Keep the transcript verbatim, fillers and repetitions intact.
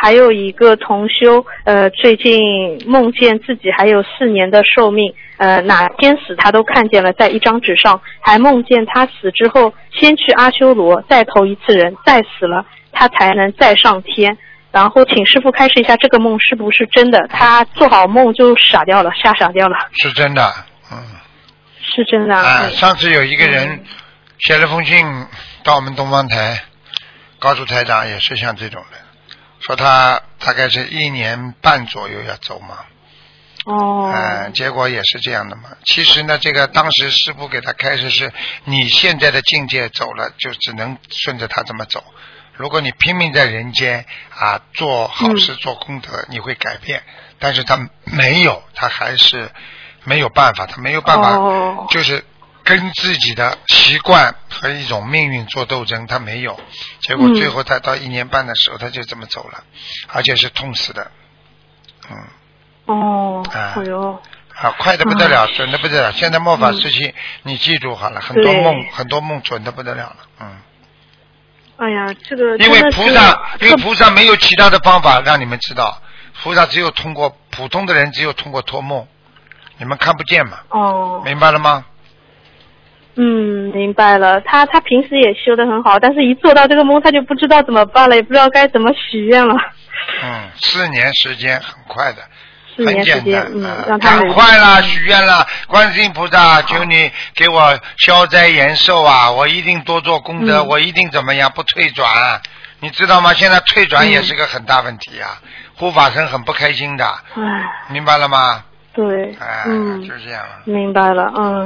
还有一个同修，呃，最近梦见自己还有四年的寿命，呃，哪天死他都看见了，在一张纸上，还梦见他死之后先去阿修罗，再投一次人，再死了，他才能再上天。然后请师父开示一下，这个梦是不是真的？他做好梦就傻掉了，吓傻掉了。 是真的，嗯， 是真的。 啊，上次有一个人写了封信到我们东方台，告诉台长也是像这种的，说他大概是一年半左右要走嘛。 哦。 呃，结果也是这样的嘛。其实呢，这个当时师父给他开示是，你现在的境界走了，就只能顺着他这么走。如果你拼命在人间啊做好事做功德，嗯，你会改变，但是他没有，他还是没有办法，他没有办法，哦，就是跟自己的习惯和一种命运做斗争，他没有，结果最后他到一年半的时候，他就这么走了，而且是痛死的，嗯。 哦。哎呦。 啊，快的不得了，准的不得了。现在末法时期，嗯，你记住好了，很多梦，很多梦准的不得了了，嗯。 哎呀，这个因为菩萨，因为菩萨没有其他的方法让你们知道，菩萨只有通过普通的人，只有通过托梦，你们看不见嘛。 哦。 明白了吗？ 嗯，明白了。他他平时也修得很好，但是一做到这个梦，他就不知道怎么办了，也不知道该怎么许愿了。 嗯，四年时间很快的。 很简单，嗯，让他赶快啦，许愿了，观世音菩萨，求你给我消灾延寿啊！我一定多做功德，嗯，我一定怎么样不退转，你知道吗？现在退转也是个很大问题啊，嗯，护法神很不开心的，明白了吗？ 对， 哎， 嗯， 就这样了。 明白了，嗯。